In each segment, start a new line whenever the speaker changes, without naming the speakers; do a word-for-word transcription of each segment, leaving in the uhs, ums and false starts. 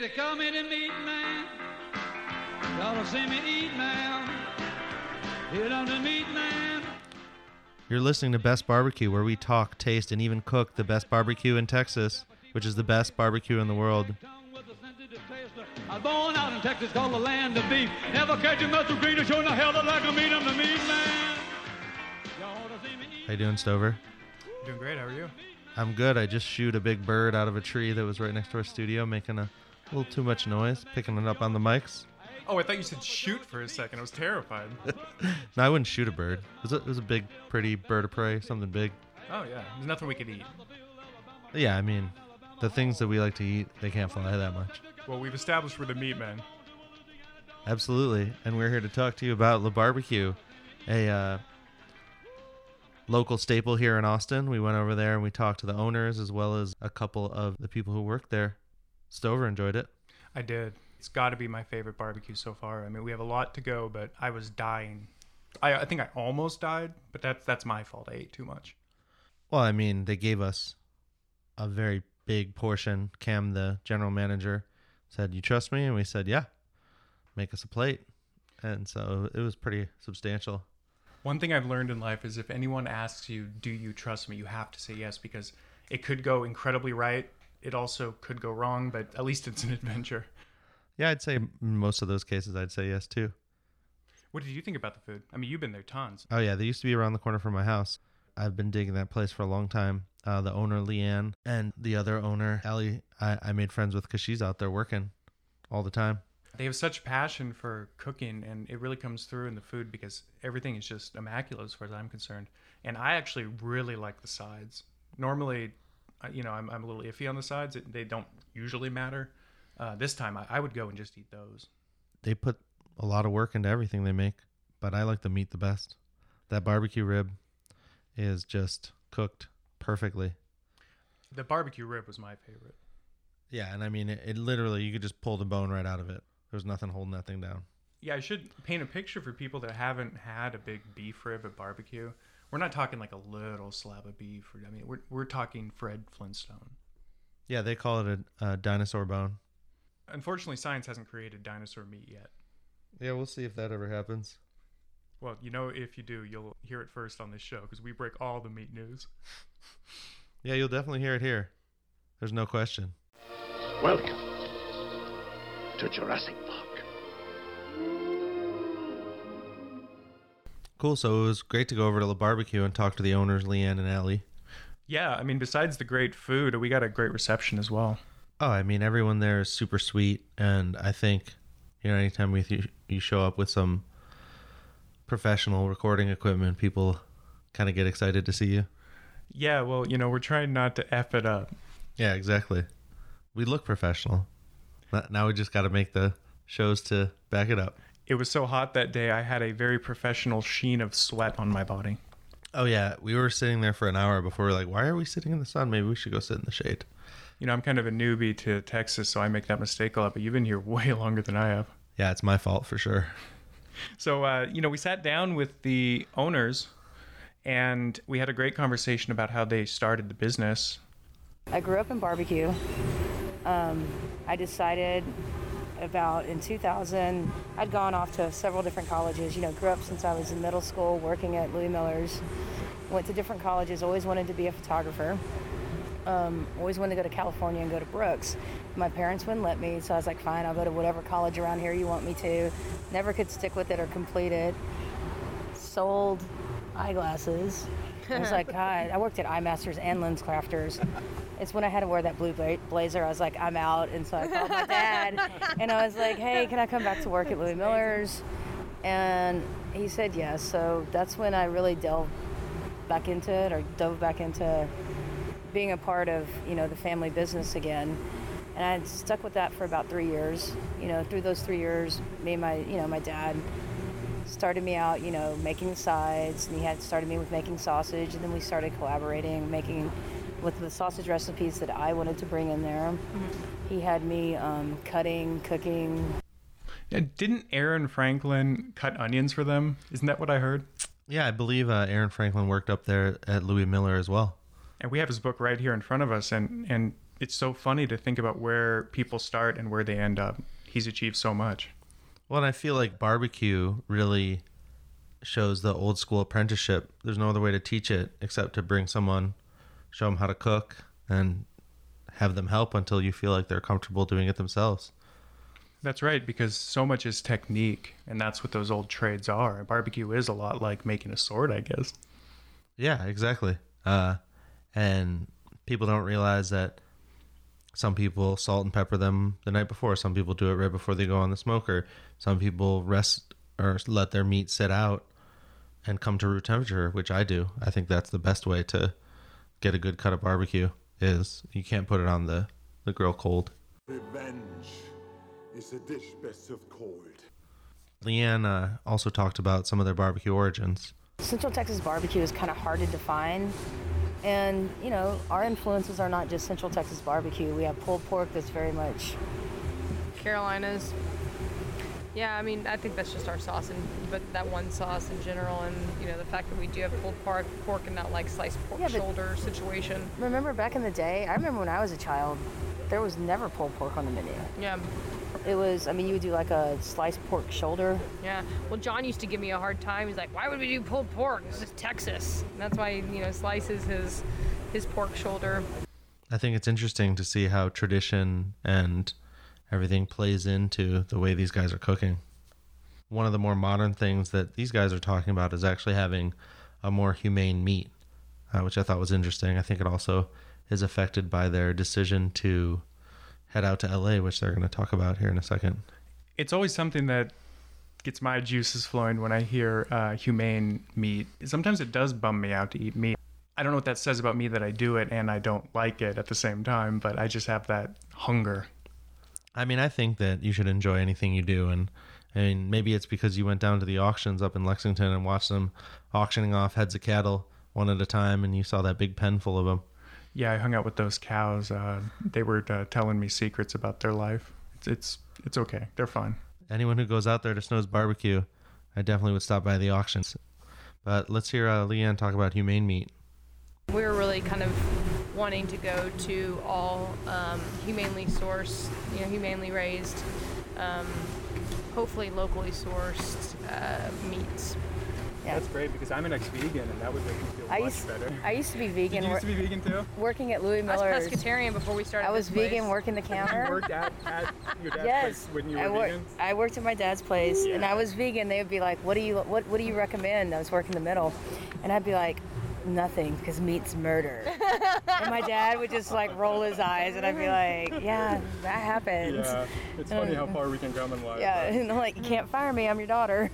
they call me the meat man. Y'all will see me eat now. Hit on the meat man.
You're listening to Best Barbecue, where we talk, taste, and even cook the best barbecue in Texas, which is the best barbecue in the world.
I was born out in Texas, called the land of beef. Never catch a muscle green or show no hell like a meat. I'm the meat man.
How you doing, Stover?
Doing great. How are you?
I'm good. I just shoot a big bird out of a tree that was right next to our studio, making a little too much noise, picking it up on the mics.
Oh, I thought you said shoot for a second. I was terrified.
No, I wouldn't shoot a bird. It was a, it was a big, pretty bird of prey, something big.
Oh, yeah. There's nothing we could eat.
Yeah, I mean, the things that we like to eat, they can't fly that much.
Well, we've established we're the meat men.
Absolutely. And we're here to talk to you about La Barbecue, a uh, local staple here in Austin. We went over there and we talked to the owners as well as a couple of the people who work there. Stover enjoyed it.
I did. It's got to be my favorite barbecue so far. I mean, we have a lot to go, but I was dying. I, I think I almost died, but that's that's my fault. I ate too much.
Well, I mean, they gave us a very big portion. Cam, the general manager, said, "You trust me?" And we said, "Yeah, make us a plate." And so it was pretty substantial.
One thing I've learned in life is if anyone asks you, "Do you trust me?" you have to say yes, because it could go incredibly right. It also could go wrong, but at least it's an adventure.
Yeah, I'd say in most of those cases, I'd say yes, too.
What did you think about the food? I mean, you've been there tons.
Oh, yeah. They used to be around the corner from my house. I've been digging that place for a long time. Uh, the owner, Leanne, and the other owner, Allie, I, I made friends with because she's out there working all the time.
They have such passion for cooking, and it really comes through in the food because everything is just immaculate as far as I'm concerned. And I actually really like the sides. Normally, you know, I'm, I'm a little iffy on the sides. It, they don't usually matter. Uh, this time, I, I would go and just eat those.
They put a lot of work into everything they make, but I like the meat the best. That barbecue rib is just cooked perfectly.
The barbecue rib was my favorite.
Yeah, and I mean, it, it literally, you could just pull the bone right out of it. There's nothing holding that thing down.
Yeah, I should paint a picture for people that haven't had a big beef rib at barbecue. We're not talking like a little slab of beef. I mean, we're we're talking Fred Flintstone.
Yeah, they call it a, a dinosaur bone.
Unfortunately, science hasn't created dinosaur meat yet.
Yeah, we'll see if that ever happens.
Well, you know, if you do, you'll hear it first on this show because we break all the meat news.
Yeah, you'll definitely hear it here. There's no question.
Welcome to Jurassic Park.
Cool, so it was great to go over to La Barbecue and talk to the owners, Leanne and Allie.
Yeah, I mean, besides the great food, we got a great reception as well.
Oh, I mean, everyone there is super sweet, and I think, you know, anytime we th- you show up with some professional recording equipment, people kind of get excited to see you.
Yeah, well, you know, we're trying not to F it up.
Yeah, exactly. We look professional. Now we just got to make the shows to back it up.
It was so hot that day, I had a very professional sheen of sweat on my body.
Oh, yeah. We were sitting there for an hour before we were like, why are we sitting in the sun? Maybe we should go sit in the shade.
You know, I'm kind of a newbie to Texas, so I make that mistake a lot, but you've been here way longer than I have.
Yeah, it's my fault for sure.
So, uh, you know, we sat down with the owners and we had a great conversation about how they started the business.
I grew up in barbecue. Um, I decided about in two thousand, I'd gone off to several different colleges. You know, grew up since I was in middle school, working at Louis Miller's. Went to different colleges, always wanted to be a photographer. Um, always wanted to go to California and go to Brooks. My parents wouldn't let me, so I was like, fine, I'll go to whatever college around here you want me to. Never could stick with it or complete it. Sold eyeglasses. I was like, God, I worked at iMasters and LensCrafters. It's when I had to wear that blue bla- blazer, I was like, I'm out. And so I called my dad, and I was like, hey, can I come back to work at Louis Miller's? And he said yes. So that's when I really delved back into it, or dove back into being a part of, you know, the family business again. And I stuck with that for about three years. You know, through those three years, me and my, you know, my dad started me out, you know, making the sides, and he had started me with making sausage, and then we started collaborating, making with the sausage recipes that I wanted to bring in there. Mm-hmm. He had me um, cutting, cooking.
Yeah, didn't Aaron Franklin cut onions for them? Isn't that what I heard?
Yeah, I believe uh, Aaron Franklin worked up there at Louis Miller as well.
And we have his book right here in front of us, and, and it's so funny to think about where people start and where they end up. He's achieved so much.
Well, and I feel like barbecue really shows the old school apprenticeship. There's no other way to teach it except to bring someone, show them how to cook, and have them help until you feel like they're comfortable doing it themselves.
That's right, because so much is technique, and that's what those old trades are. Barbecue is a lot like making a sword, I guess.
Yeah, exactly. Uh, and people don't realize that some people salt and pepper them the night before. Some people do it right before they go on the smoker. Some people rest or let their meat sit out and come to room temperature, which I do. I think that's the best way to get a good cut of barbecue, is you can't put it on the, the grill cold.
Revenge is a dish best served cold.
Leanne uh, also talked about some of their barbecue origins.
Central Texas barbecue is kind of hard to define. And, you know, our influences are not just Central Texas barbecue. We have pulled pork that's very much
Carolinas. Yeah, I mean, I think that's just our sauce, and but that one sauce in general, and you know, the fact that we do have pulled pork, pork and not like sliced pork
Yeah, but-
shoulder situation.
Remember back in the day, I remember when I was a child, there was never pulled pork on the menu.
Yeah,
It was, I mean, you would do like a sliced pork shoulder.
yeah. Well, John used to give me a hard time. He's like, "Why would we do pulled pork? This is Texas." And that's why you know slices his his pork shoulder.
I think it's interesting to see how tradition and everything plays into the way these guys are cooking. One of the more modern things that these guys are talking about is actually having a more humane meat, uh, which I thought was interesting. I think it also is affected by their decision to head out to L A, which they're going to talk about here in a second.
It's always something that gets my juices flowing when I hear uh, humane meat. Sometimes it does bum me out to eat meat. I don't know what that says about me that I do it and I don't like it at the same time, but I just have that hunger.
I mean, I think that you should enjoy anything you do. And I mean, maybe it's because you went down to the auctions up in Lexington and watched them auctioning off heads of cattle one at a time, and you saw that big pen full of them.
Yeah, I hung out with those cows. Uh, they were uh, telling me secrets about their life. It's, it's it's okay. They're fun.
Anyone who goes out there to Snow's Barbecue, I definitely would stop by the auctions. But let's hear uh, Leanne talk about humane meat.
We were really kind of wanting to go to all um, humanely sourced, you know, humanely raised, um, hopefully locally sourced uh, meats.
Yeah.
That's great because I'm an ex-vegan and that would make me feel
I
much
used,
better.
I used to be vegan.
Did you used to
wor-
be vegan too?
Working at Louis
I
Miller's.
was pescatarian before we started
I was
this place.
vegan working the
You
counter.
worked at, at your dad's
Yes,
place when you were
I, wor-
vegan?
I worked at my dad's place, and I
Yeah.
was vegan. They would be like, "What do you what What do you recommend?" I was working the middle, and I'd be like, "Nothing, because meat's murder." And my dad would just like roll his eyes, and I'd be like, "Yeah, that happens."
Yeah, it's funny how far we can come in life.
Yeah, and I'm like, "You can't fire me. I'm your daughter."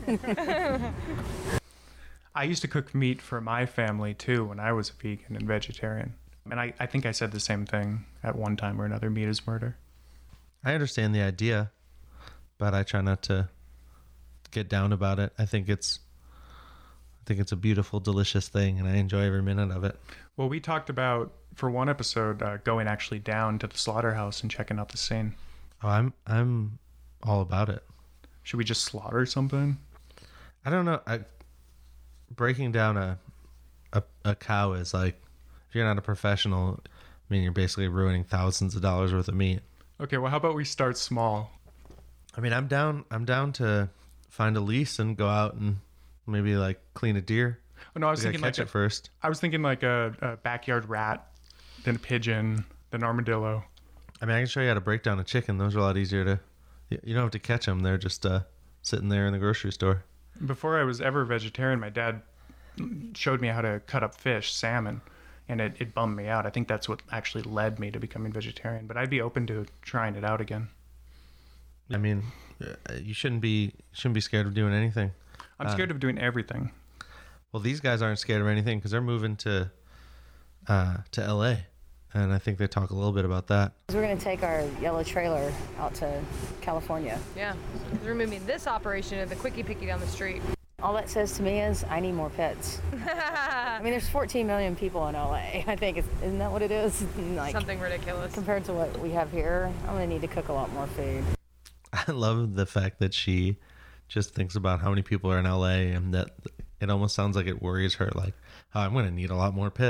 I used to cook meat for my family too when I was a vegan and vegetarian. And I, I think I said the same thing at one time or another, meat is murder.
I understand the idea, but I try not to get down about it. I think it's I think it's a beautiful, delicious thing, and I enjoy every minute of it.
Well, we talked about, for one episode, uh, going actually down to the slaughterhouse and checking out the scene.
Oh, I'm I'm all about it.
Should we just slaughter something?
I don't know. I, breaking down a, a a cow is like, if you're not a professional, I mean, you're basically ruining thousands of dollars worth of meat.
Okay, well, how about we start small?
I mean, I'm down. I'm down to find a lease and go out and maybe like clean a deer.
Oh, no, I was
We gotta
thinking like
catch
a,
it first.
I was thinking like a, a backyard rat, then a pigeon, then armadillo.
I mean, I can show you how to break down a chicken. Those are a lot easier to. You you don't have to catch them. They're just uh, sitting there in the grocery store.
Before I was ever vegetarian, my dad showed me how to cut up fish, salmon, and it, it bummed me out. I think that's what actually led me to becoming vegetarian, but I'd be open to trying it out again.
I mean, uh, you shouldn't be shouldn't be scared of doing anything.
I'm
Uh,
scared of doing everything.
Well, these guys aren't scared of anything because they're moving to uh, to L A, and I think they talk a little bit about that.
We're gonna take our yellow trailer out to California.
Yeah, 'cause we're moving this operation to the Quickie Picky down the street.
All that says to me is I need more pets. I mean, there's fourteen million people in L A. I think it's, isn't that what it is? Like
Something ridiculous.
compared to what we have here, I'm gonna need to cook a lot more food.
I love the fact that she just thinks about how many people are in L A, and that it almost sounds like it worries her, like, oh, I'm going to need a lot more pets.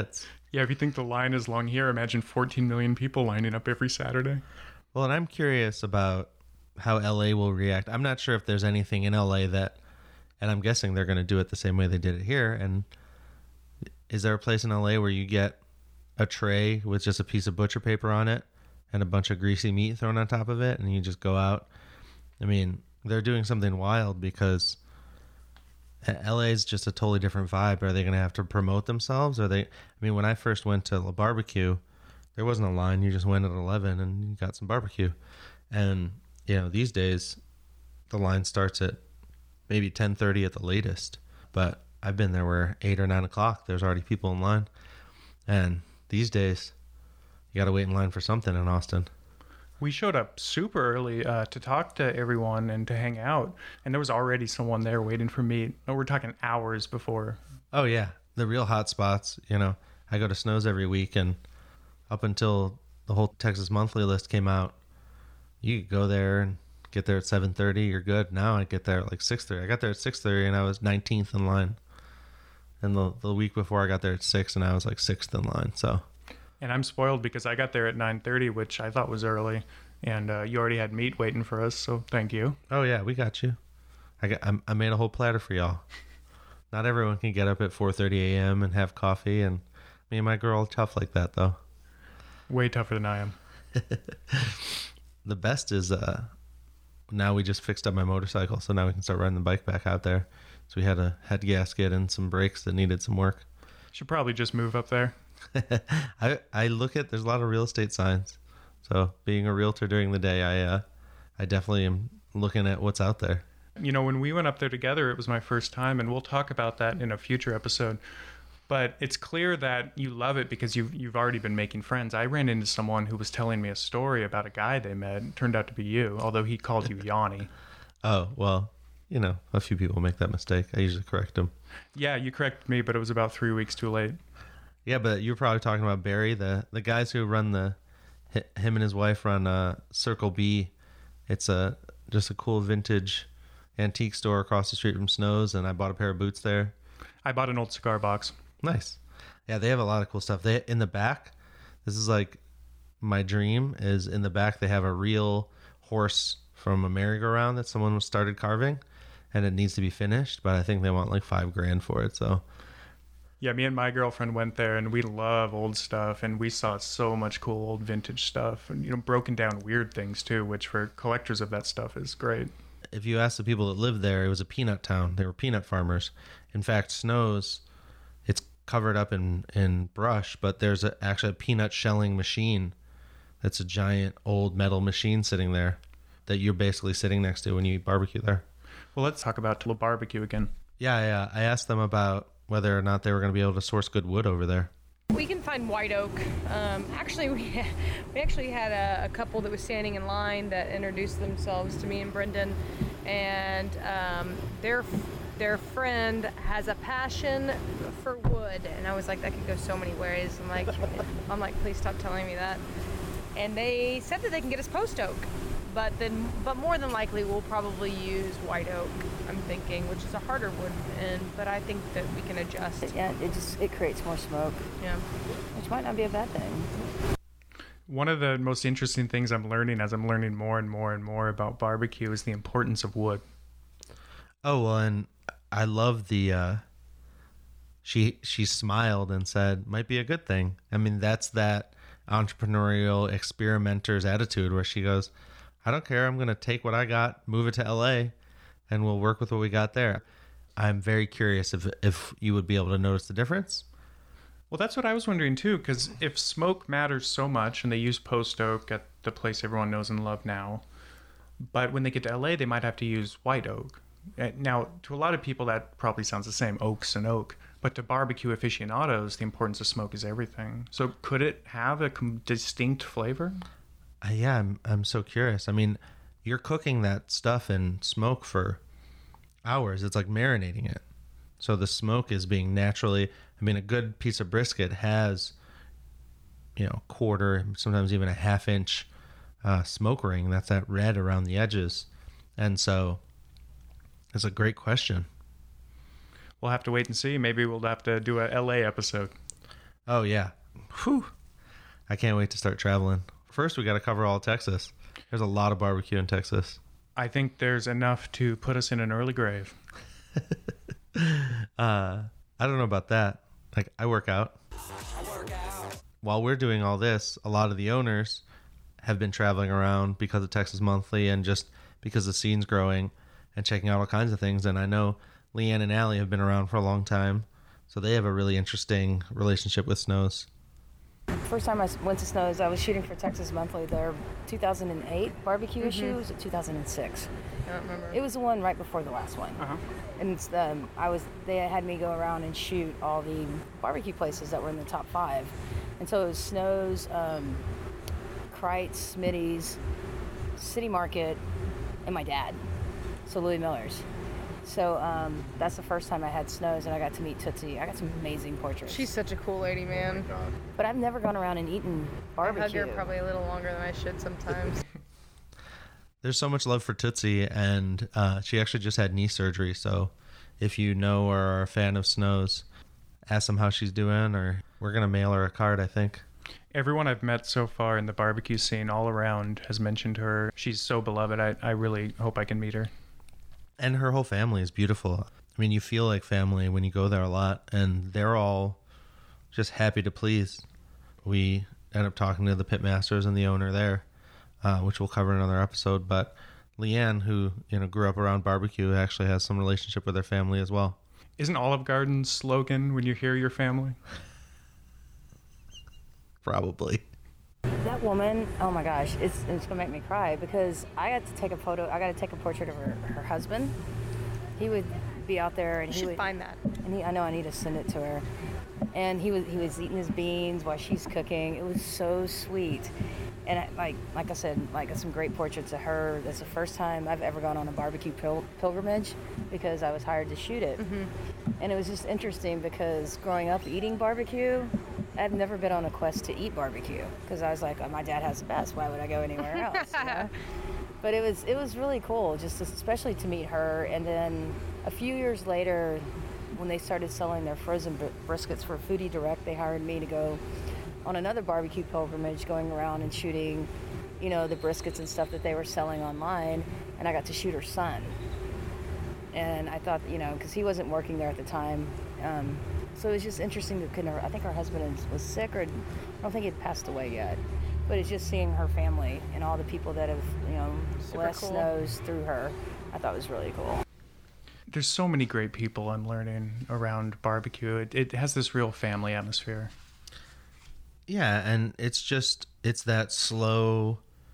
Yeah, if you think the line is long here, imagine fourteen million people lining up every Saturday.
Well, and I'm curious about how L A will react. I'm not sure if there's anything in L A that, and I'm guessing they're going to do it the same way they did it here. And is there a place in L A where you get a tray with just a piece of butcher paper on it and a bunch of greasy meat thrown on top of it, and you just go out? I mean, they're doing something wild because L A is just a totally different vibe. Are they going to have to promote themselves? Are they? I mean, when I first went to La Barbecue, there wasn't a line. You just went at eleven and you got some barbecue. And you know, these days, the line starts at maybe ten thirty at the latest. But I've been there where eight or nine o'clock, there's already people in line. And these days, you got to wait in line for something in Austin.
We showed up super early uh, to talk to everyone and to hang out, and there was already someone there waiting for meat. Oh, we're talking hours before.
Oh, yeah. The real hot spots, you know. I go to Snow's every week, and up until the whole Texas Monthly list came out, you could go there and get there at seven thirty, you're good. Now I get there at like six thirty. I got there at six thirty, and I was nineteenth in line. And the, the week before, I got there at six, and I was like sixth in line, so...
And I'm spoiled because I got there at nine thirty, which I thought was early, and uh, you already had meat waiting for us, so thank you.
Oh yeah, we got you. I got I, I made a whole platter for y'all. Not everyone can get up at four thirty a.m. and have coffee, and me and my girl are tough like that though.
Way tougher than I am.
The best is uh, now we just fixed up my motorcycle, so now we can start riding the bike back out there. So we had a head gasket and some brakes that needed some work.
Should probably just move up there.
I I look at there's a lot of real estate signs, so being a realtor during the day, I uh, I definitely am looking at what's out there.
You know, when we went up there together, it was my first time, and we'll talk about that in a future episode. But it's clear that you love it because you've you've already been making friends. I ran into someone who was telling me a story about a guy they met. It turned out to be you, although he called you Yanni.
Oh well, you know, a few people make that mistake. I usually correct them.
Yeah, you corrected me, but it was about three weeks too late.
Yeah, but you're probably talking about Barry, the the guys who run the, him and his wife run uh, Circle B. It's a just a cool vintage antique store across the street from Snow's, and I bought a pair of boots there.
I bought an old cigar box.
Nice. Yeah, they have a lot of cool stuff. They in the back. This is like my dream. Is in the back they have a real horse from a merry-go-round that someone started carving, and it needs to be finished. But I think they want like five grand for it. So.
Yeah, me and my girlfriend went there, and we love old stuff, and we saw so much cool old vintage stuff, and you know, broken down weird things too, which for collectors of that stuff is great.
If you ask the people that lived there, it was a peanut town. They were peanut farmers. In fact, Snow's, it's covered up in, in brush, but there's a, actually a peanut shelling machine. That's a giant old metal machine sitting there that you're basically sitting next to when you eat barbecue there.
Well, let's talk about La Barbecue again.
Yeah, yeah. I asked them about whether or not they were going to be able to source good wood over there.
We can find white oak. Um, actually, we we actually had a, a couple that was standing in line that introduced themselves to me and Brendan, and um, their their friend has a passion for wood, and I was like, that could go so many ways. I'm like, I'm like, please stop telling me that. And they said that they can get us post oak, but then, but more than likely, we'll probably use white oak. I'm thinking, which is a harder wood, and but I think that we can adjust.
Yeah, it just it creates more smoke.
Yeah,
which might not be a bad thing.
One of the most interesting things I'm learning as I'm learning more and more and more about barbecue is the importance of wood.
Oh well, and I love the. Uh, she she smiled and said, "Might be a good thing." I mean, that's that entrepreneurial experimenter's attitude where she goes, I don't care. I'm going to take what I got, move it to L A, and we'll work with what we got there. I'm very curious if if you would be able to notice the difference.
Well, that's what I was wondering too, because if smoke matters so much and they use post oak at the place everyone knows and love now, but when they get to L A, they might have to use white oak. Now, to a lot of people, that probably sounds the same, oaks and oak. But to barbecue aficionados, the importance of smoke is everything. So could it have a com- distinct flavor?
Uh, yeah, I'm I'm so curious. I mean, you're cooking that stuff in smoke for hours. It's like marinating it. So the smoke is being naturally, I mean, a good piece of brisket has, you know, quarter, sometimes even a half inch uh, smoke ring. That's that red around the edges. And so it's a great question.
We'll have to wait and see. Maybe we'll have to do a L A episode.
Oh, yeah. Whew. I can't wait to start traveling. First, we got to cover all of Texas. There's a lot of barbecue in Texas.
I think there's enough to put us in an early grave.
uh, I don't know about that. Like, I work out. While we're doing all this, a lot of the owners have been traveling around because of Texas Monthly and just because the scene's growing and checking out all kinds of things. And I know Leanne and Allie have been around for a long time, so they have a really interesting relationship with Snows.
First time I went to Snows, I was shooting for Texas Monthly. Their two thousand eight barbecue mm-hmm. issue was two thousand six.
I don't remember.
It was the one right before the last one.
Uh-huh.
And it's, um, I was they had me go around and shoot all the barbecue places that were in the top five. And so it was Snows, um, Kreitz, Smitty's, City Market, and my dad. So Louis Miller's. So um, that's the first time I had Snows, and I got to meet Tootsie. I got some amazing portraits.
She's such a cool lady, man.
But I've never gone around and eaten barbecue.
I've had her probably a little longer than I should sometimes.
There's so much love for Tootsie, and uh, she actually just had knee surgery. So if you know or are a fan of Snows, ask them how she's doing, or we're going to mail her a card, I think.
Everyone I've met so far in the barbecue scene all around has mentioned her. She's so beloved. I, I really hope I can meet her.
And her whole family is beautiful. I mean, you feel like family when you go there a lot, and they're all just happy to please. We end up talking to the pitmasters and the owner there, uh, which we'll cover in another episode. But Leanne, who you know grew up around barbecue, actually has some relationship with her family as well.
Isn't Olive Garden's slogan, when you hear your family?
Probably.
That woman, oh my gosh, it's, it's gonna make me cry because I got to take a photo, I got to take a portrait of her, her husband. He would be out there and
You
he
should
would
find that.
And he, I know I need to send it to her. And he was he was eating his beans while she's cooking. It was so sweet. And I, like like I said, like some great portraits of her. That's the first time I've ever gone on a barbecue pil- pilgrimage because I was hired to shoot it. Mm-hmm. And it was just interesting because growing up eating barbecue, I've never been on a quest to eat barbecue because I was like, oh, my dad has the best. Why would I go anywhere else? You know? But it was it was really cool, just especially to meet her. And then a few years later, when they started selling their frozen br- briskets for Foodie Direct, they hired me to go on another barbecue pilgrimage, going around and shooting, you know, the briskets and stuff that they were selling online. And I got to shoot her son. And I thought, you know, because he wasn't working there at the time. Um, so it was just interesting to kind of, I think her husband was sick, or I don't think he'd passed away yet. But it's just seeing her family and all the people that have, you know, blessed
cool.
Snows through her, I thought was really cool.
There's so many great people I'm learning around barbecue. It, it has this real family atmosphere.
Yeah, and it's just, it's that slow,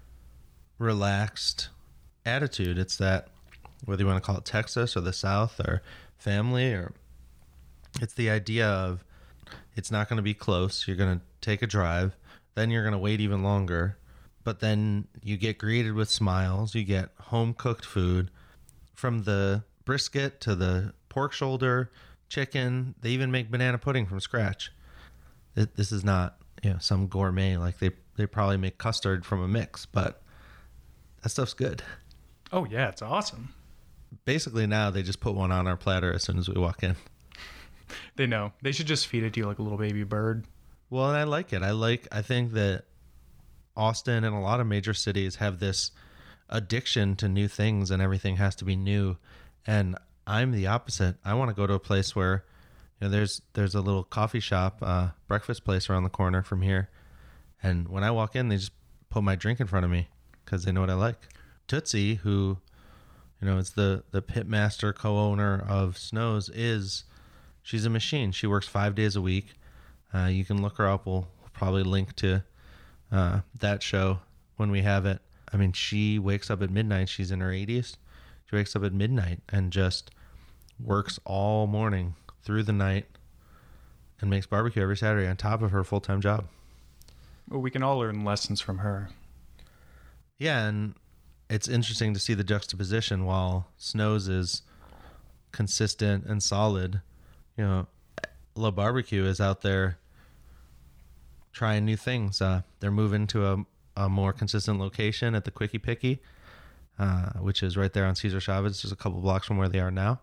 relaxed attitude. It's that, whether you want to call it Texas or the South or family, or it's the idea of it's not going to be close. You're going to take a drive, then you're going to wait even longer, but then you get greeted with smiles. You get home-cooked food, from the brisket to the pork shoulder, chicken. They even make banana pudding from scratch. This is not, you know, some gourmet, like they, they probably make custard from a mix, but that stuff's good.
Oh, yeah, it's awesome.
Basically now they just put one on our platter as soon as we walk in.
They know. They should just feed it to you like a little baby bird.
Well, and I like it. I like, I think that Austin and a lot of major cities have this addiction to new things, and everything has to be new. And I'm the opposite. I want to go to a place where, you know, there's there's a little coffee shop, uh, breakfast place around the corner from here. And when I walk in, they just put my drink in front of me because they know what I like. Tootsie, who, you know, is the, the pitmaster co-owner of Snows, is, she's a machine. She works five days a week. Uh, you can look her up. We'll, we'll probably link to uh, that show when we have it. I mean, she wakes up at midnight. She's in her eighties. She wakes up at midnight and just works all morning through the night and makes barbecue every Saturday on top of her full-time job.
Well, we can all learn lessons from her.
Yeah, and it's interesting to see the juxtaposition. While Snows is consistent and solid, you know, La Barbecue is out there trying new things. Uh, they're moving to a, a more consistent location at the Quickie Picky, uh, which is right there on Cesar Chavez, just a couple blocks from where they are now.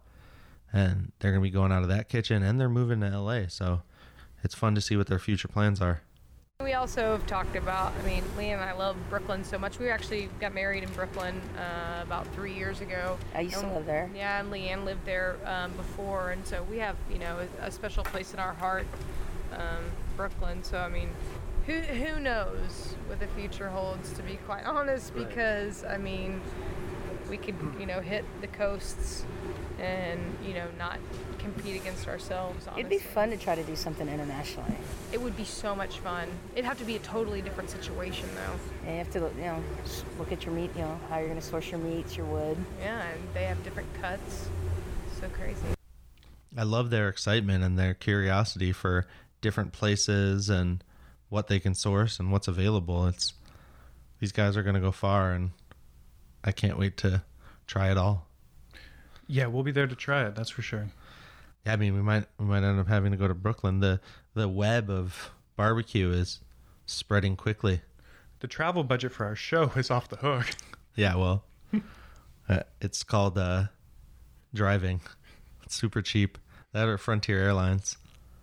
And they're going to be going out of that kitchen, and they're moving to L A. So it's fun to see what their future plans are.
We also have talked about, I mean, Leanne and I love Brooklyn so much. We actually got married in Brooklyn uh, about three years ago.
I used to
And-
live there.
Yeah, and Leanne lived there um, before, and so we have, you know, a, a special place in our heart, um, Brooklyn. So, I mean, who who knows what the future holds, to be quite honest, because, I mean, we could, you know, hit the coasts and, you know, not compete against ourselves, honestly.
It'd be fun to try to do something internationally.
It would be so much fun. It'd have to be a totally different situation, though.
And you have to, you know, s- look at your meat, you know, how you're going to source your meats, your wood.
Yeah, and they have different cuts. So crazy.
I love their excitement and their curiosity for different places and what they can source and what's available. It's these guys are going to go far, and I can't wait to try it all.
Yeah, we'll be there to try it. That's for sure.
Yeah, I mean, we might we might end up having to go to Brooklyn. The the web of barbecue is spreading quickly.
The travel budget for our show is off the hook.
Yeah, well, uh, it's called uh, driving. It's super cheap. That or Frontier Airlines.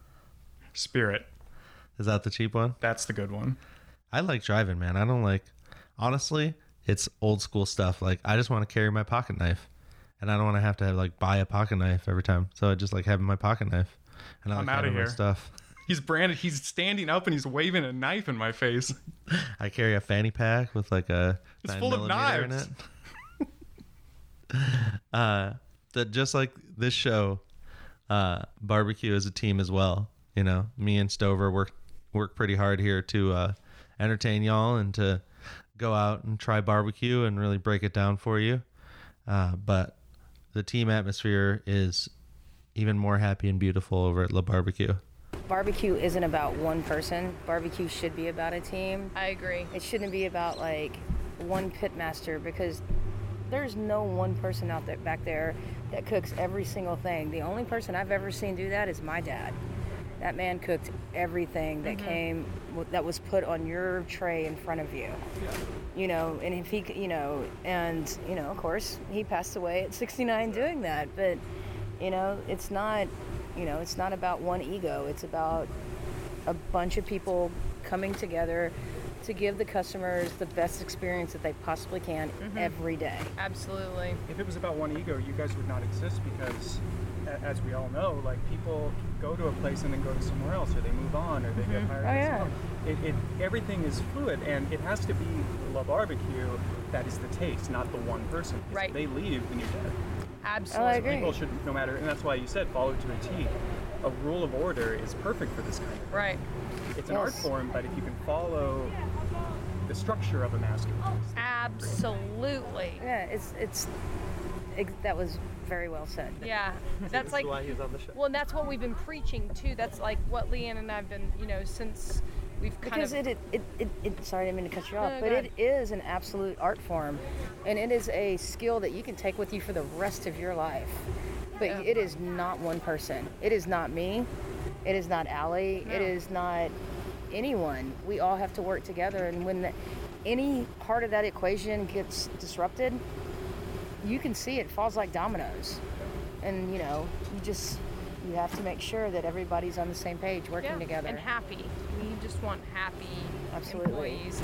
Spirit.
Is that the cheap one?
That's the good one.
I like driving, man. I don't like, honestly, it's old school stuff. Like, I just want to carry my pocket knife, and I don't want to have to have, like, buy a pocket knife every time. So I just like having my pocket knife, and I
I'm
like
outta
having my
here.
stuff.
He's branded. He's standing up and he's waving a knife in my face.
I carry a fanny pack with like a
It's
nine
full of
millimeter
knives.
in it. uh, that just like this show, uh, barbecue is a team as well. You know, me and Stover work work pretty hard here to uh, entertain y'all and to go out and try barbecue and really break it down for you. Uh, but the team atmosphere is even more happy and beautiful over at La Barbecue.
Barbecue isn't about one person. Barbecue should be about a team.
I agree.
It shouldn't be about like one pitmaster, because there's no one person out there back there that cooks every single thing. The only person I've ever seen do that is my dad. That man cooked everything that came that was put on your tray in front of you. You know, and if he, you know, and you know, of course, he passed away at sixty-nine doing that. But you know, it's not, you know, it's not about one ego. It's about a bunch of people coming together to give the customers the best experience that they possibly can every day.
Absolutely.
If it was about one ego, you guys would not exist, because a- as we all know, like, people go to a place and then go to somewhere else, or they move on, or they get hired.
Oh,
at
yeah.
someone. It, it everything is fluid, and it has to be La Barbecue that is the taste, not the one person. 'Cause
Right.
If they leave, then you're dead.
Absolutely.
I agree.
People should, no matter, and that's why you said follow to a T. A rule of order is perfect for this kind of.
Right.
It's an art
Yes.
form, but if you can follow the structure of a masterpiece.
Absolutely.
Yeah, it's it's ex- that was very well said.
Yeah. That's like
he was on the show.
well, and that's what we've been preaching too. That's like what Leanne and I've been, you know, since we've kind
Because
of
it, it, it, it, sorry, I didn't mean to cut you off,
no,
but
go
it is an absolute art form, and it is a skill that you can take with you for the rest of your life. But
Yeah.
it is not one person. It is not me. It is not Allie. It
No.
is not anyone. We all have to work together, and when the, any part of that equation gets disrupted, you can see it falls like dominoes. And you know, you just you have to make sure that everybody's on the same page, working
yeah,
together.
and happy. We just want happy
Absolutely.
employees.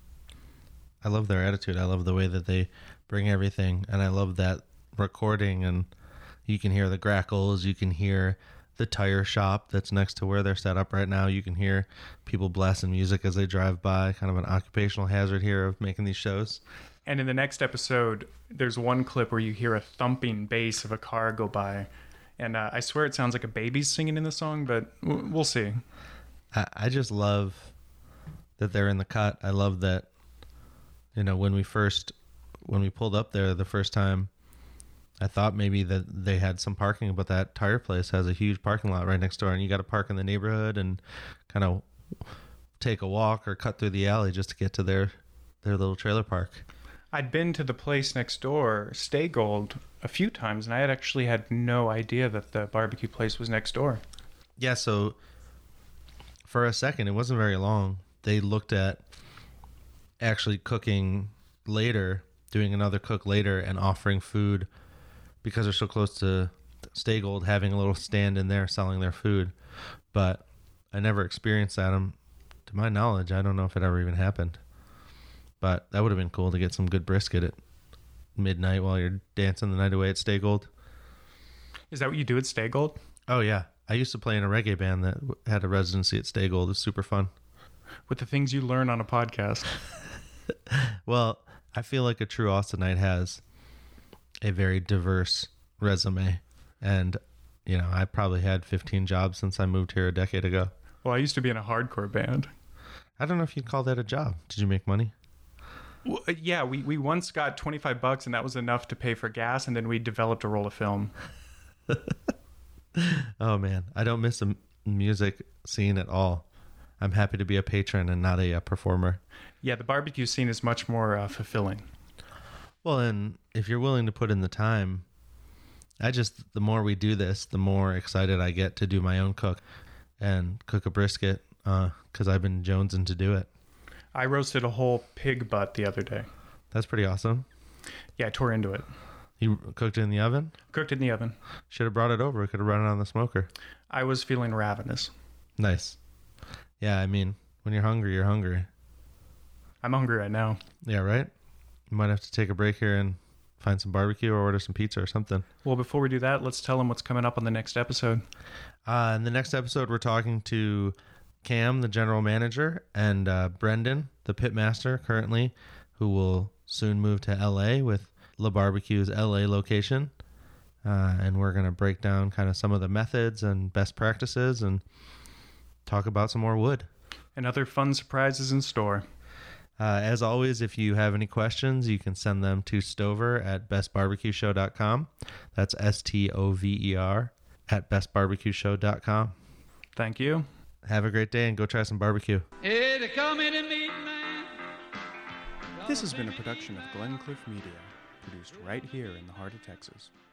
I love their attitude. I love the way that they bring everything, and I love that recording. And you can hear the grackles, you can hear the tire shop that's next to where they're set up right now. You can hear people blasting music as they drive by. Kind of an occupational hazard here of making these shows.
And in the next episode, there's one clip where you hear a thumping bass of a car go by. And uh, I swear it sounds like a baby's singing in the song, but w- we'll see.
I, I just love that they're in the cut. I love that, you know, when we first, when we pulled up there the first time, I thought maybe that they had some parking, but that tire place has a huge parking lot right next door, and you got to park in the neighborhood and kind of take a walk or cut through the alley just to get to their their little trailer park.
I'd been to the place next door, Stay Gold, a few times, and I had actually had no idea that the barbecue place was next door.
Yeah, so for a second, it wasn't very long. They looked at actually cooking later, doing another cook later, and offering food because they're so close to Stay Gold, having a little stand in there selling their food. But I never experienced that. I'm, to To my knowledge, I don't know if it ever even happened. But that would have been cool to get some good brisket at midnight while you're dancing the night away at Stay Gold.
Is that what you do at Stay Gold?
Oh, yeah. I used to play in a reggae band that w- had a residency at Stay Gold. It was super fun.
With the things you learn on a podcast.
Well, I feel like a true Austinite has a very diverse resume. And, you know, I probably had fifteen jobs since I moved here a decade ago.
Well, I used to be in a hardcore band.
I don't know if you'd call that a job. Did you make money?
Well, yeah, we, we once got twenty-five bucks, and that was enough to pay for gas, and then we developed a roll of film.
Oh, man. I don't miss the m- music scene at all. I'm happy to be a patron and not a, a performer.
Yeah, the barbecue scene is much more uh, fulfilling.
Well, and if you're willing to put in the time, I just, the more we do this, the more excited I get to do my own cook and cook a brisket because uh, I've been jonesing to do it.
I roasted a whole pig butt the other day.
That's pretty awesome.
Yeah, I tore into it.
You cooked it in the oven?
Cooked it in the oven.
Should have brought it over. We could have run it on the smoker.
I was feeling ravenous.
Nice. Yeah, I mean, when you're hungry, you're hungry.
I'm hungry right now.
Yeah, right? You might have to take a break here and find some barbecue or order some pizza or something.
Well, before we do that, let's tell them what's coming up on the next episode.
Uh, in the next episode, we're talking to Cam, the general manager, and uh, Brendan, the pit master currently, who will soon move to L A with La Barbecue's L A location. Uh, and we're going to break down kind of some of the methods and best practices and talk about some more wood.
And other fun surprises in store.
Uh, as always, if you have any questions, you can send them to Stover at best barbecue show dot com. That's S T O V E R at best barbecue show dot com.
Thank you.
Have a great day and go try some barbecue.
Hey, they come in and meet man.
This has been a production of Glencliff Media, produced right here in the heart of Texas.